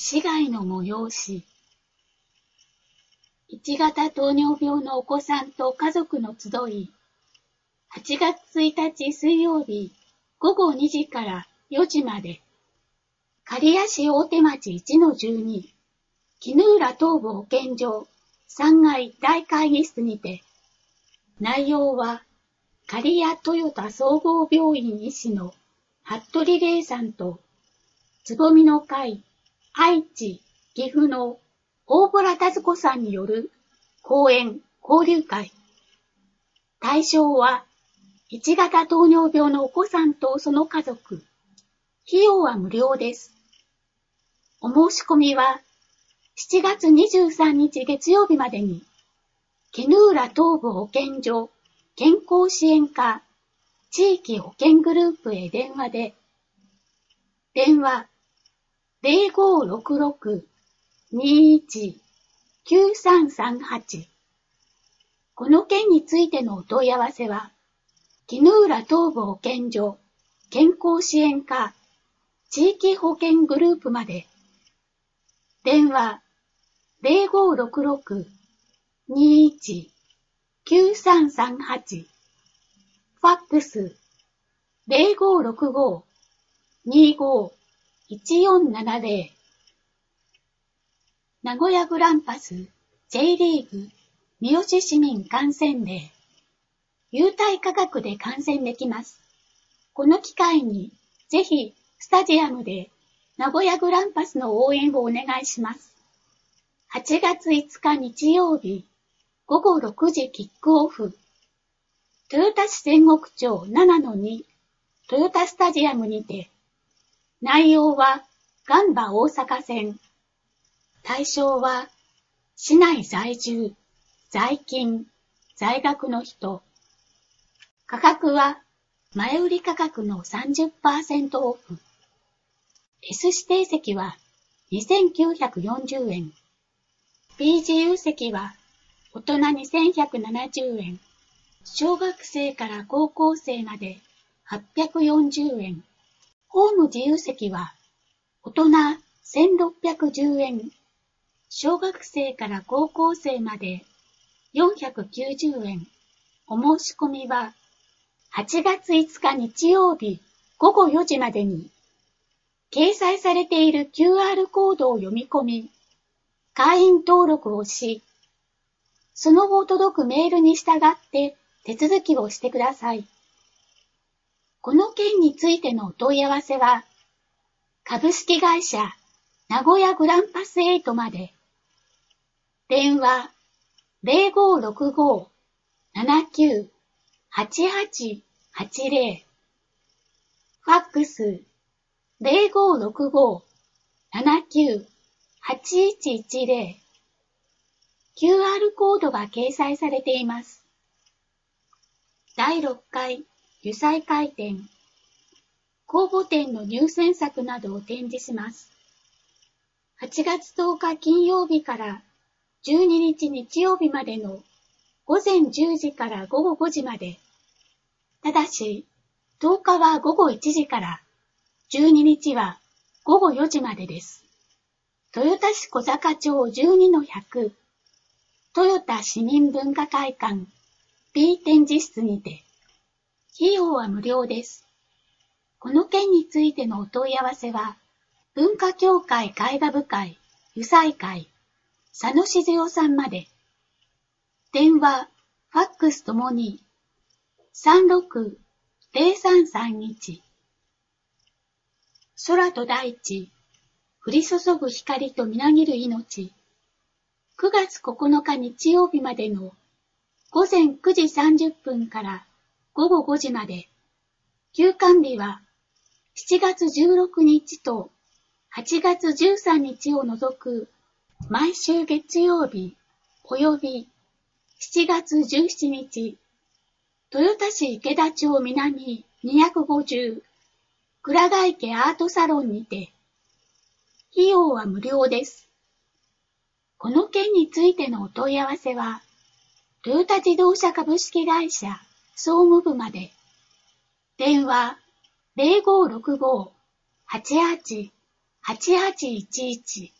市外の催し。1型糖尿病のお子さんと家族の集い。8月1日水曜日午後2時から4時まで。刈谷市大手町 1-12 絹浦東部保健所3階大会議室にて。内容は刈谷トヨタ総合病院医師の服部玲さんとつぼみの会愛知、岐阜の大洞田津子さんによる講演、交流会。対象は1型糖尿病のお子さんとその家族。費用は無料です。お申し込みは7月23日月曜日までに、絹浦東部保健所健康支援課地域保健グループへ電話で、電話 0566-21-9338 この件についてのお問い合わせは、絹浦東部保健所健康支援課地域保健グループまで。電話 0566-21-9338 ファックス 0565-25-1470 名古屋グランパス J リーグ三好市民観戦デー。優待価格で観戦できます。この機会にぜひスタジアムで名古屋グランパスの応援をお願いします。8月5日日曜日午後6時キックオフ。豊田市仙石町 7-2 豊田スタジアムにて。内容はガンバ大阪戦。対象は市内在住、在勤、在学の人。価格は前売り価格の 30% オフ。S 指定席は2940円。B 自由席は大人2170円。小学生から高校生まで840円。ホーム自由席は大人1610円。小学生から高校生まで490円。お申し込みは8月5日日曜日午後4時までに掲載されている QR コードを読み込み、会員登録をし、その後届くメールに従って手続きをしてください。この件についてのお問い合わせは、株式会社名古屋グランパス8まで。電話 0565-79-8880 ファックス 0565-79-8110 QR コードが掲載されています。第6回油彩回展公募展の入選作などを展示します。8月10日金曜日から12日日曜日までの午前10時から午後5時まで。ただし、10日は午後1時から12日は午後4時までです。豊田市小坂町 12-100 豊田市民文化会館 B 展示室にて。費用は無料です。この件についてのお問い合わせは、文化協会絵画部会油彩会佐野静代さんまで。電話、ファックスともに 36-0331 空と大地、降り注ぐ光とみなぎる命。9月9日日曜日までの午前9時30分から午後5時まで。休館日は7月16日と8月13日を除く毎週月曜日及び7月17日、豊田市池田町南250倉ヶ池アートサロンにて。費用は無料です。この件についてのお問い合わせは、トヨタ自動車株式会社総務部まで。電話 0565-88 8811。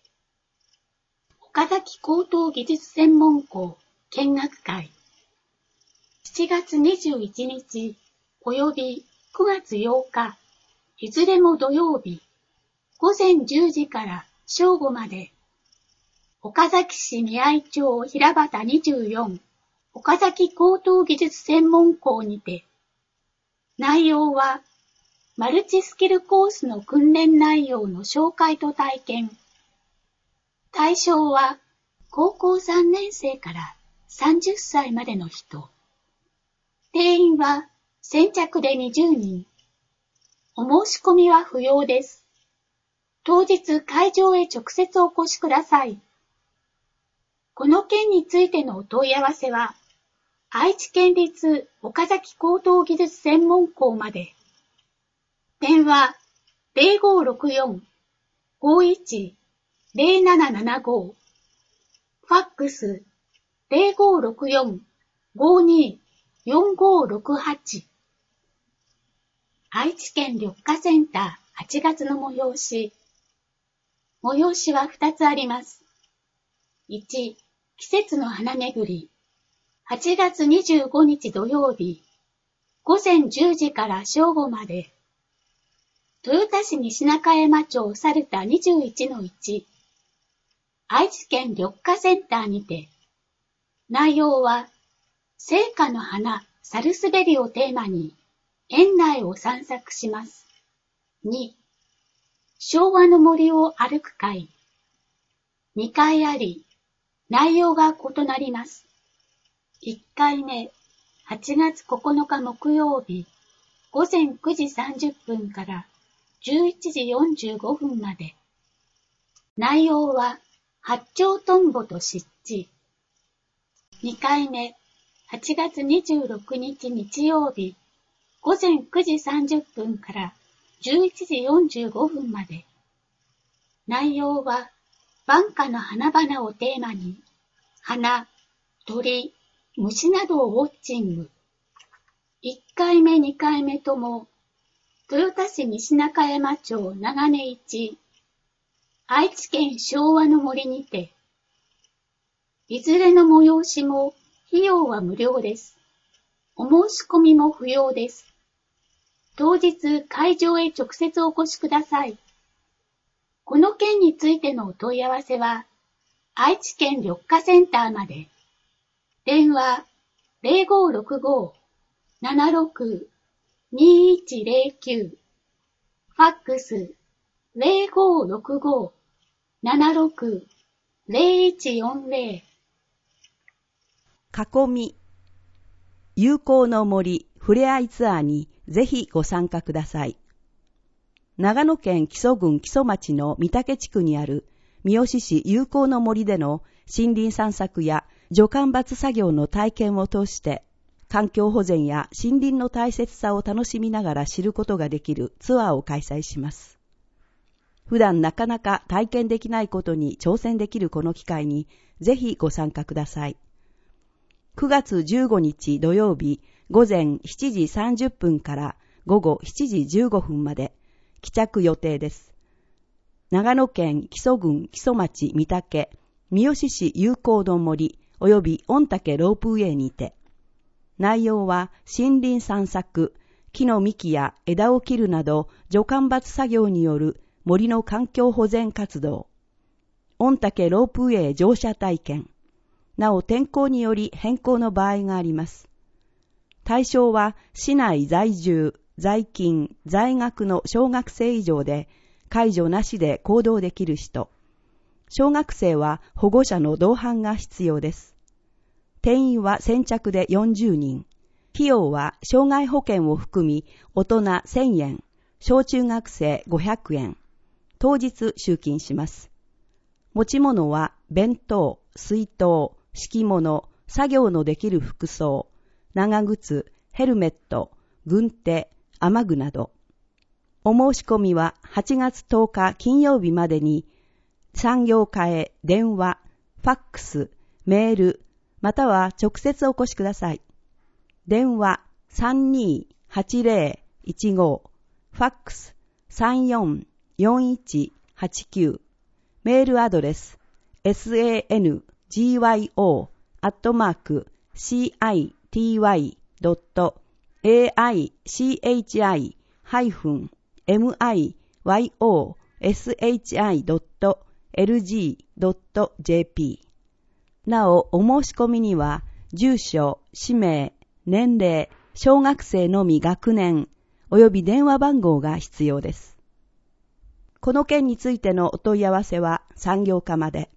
岡崎高等技術専門校見学会。7月21日及び9月8日、いずれも土曜日、午前10時から正午まで、岡崎市宮合町平畑24、岡崎高等技術専門校にて、内容は、マルチスキルコースの訓練内容の紹介と体験。対象は、高校3年生から30歳までの人。定員は先着で20人。お申し込みは不要です。当日会場へ直接お越しください。この件についてのお問い合わせは、愛知県立岡崎高等技術専門校まで。電話0564-51-0775。ファックス0564-52-4568。愛知県緑化センター8月の催し。催しは2つあります。1、季節の花めぐり。8月25日土曜日、午前10時から正午まで。豊田市西中山町猿田 21-1。愛知県緑化センターにて。内容は、聖火の花、猿滑りをテーマに、園内を散策します。2、昭和の森を歩く会。2回あり、内容が異なります。1回目、8月9日木曜日、午前9時30分から11時45分まで。内容は、八丁トンボと湿地。2回目、8月26日日曜日、午前9時30分から11時45分まで。内容は、晩夏の花々をテーマに、花、鳥、虫などをウォッチング。1回目2回目とも、豊田市西中山町長根1、愛知県昭和の森にて、いずれの催しも費用は無料です。お申し込みも不要です。当日会場へ直接お越しください。この件についてのお問い合わせは、愛知県緑化センターまで。電話0565-76-2109。ファックス0565-76-0140。 囲み、友好の森ふれあいツアーにぜひご参加ください。長野県木曽郡木曽町の御嶽地区にある三好市友好の森での森林散策や除間伐作業の体験を通して環境保全や森林の大切さを楽しみながら知ることができるツアーを開催します。普段なかなか体験できないことに挑戦できるこの機会にぜひご参加ください。9月15日土曜日午前7時30分から午後7時15分まで帰着予定です。長野県木曽郡木曽町御嶽、三好市友好の森及び御嶽ロープウェイにて、内容は森林散策、木の幹や枝を切るなど除間伐作業による森の環境保全活動、御嶽ロープウェイ乗車体験、なお天候により変更の場合があります。対象は市内在住、在勤、在学の小学生以上で、介助なしで行動できる人。小学生は保護者の同伴が必要です。定員は先着で40人。費用は障害保険を含み、大人1000円、小中学生500円。当日集金します。持ち物は弁当、水筒、敷物、作業のできる服装、長靴、ヘルメット、軍手、雨具など。お申し込みは8月10日金曜日までに、産業課へ電話、ファックス、メール、または直接お越しください。電話328015、ファックス 4189、メールアドレス sangyou.mayiyoshi.lg.jp。 なお、お申し込みには、住所、氏名、年齢、小学生のみ学年、および電話番号が必要です。この件についてのお問い合わせは産業課まで。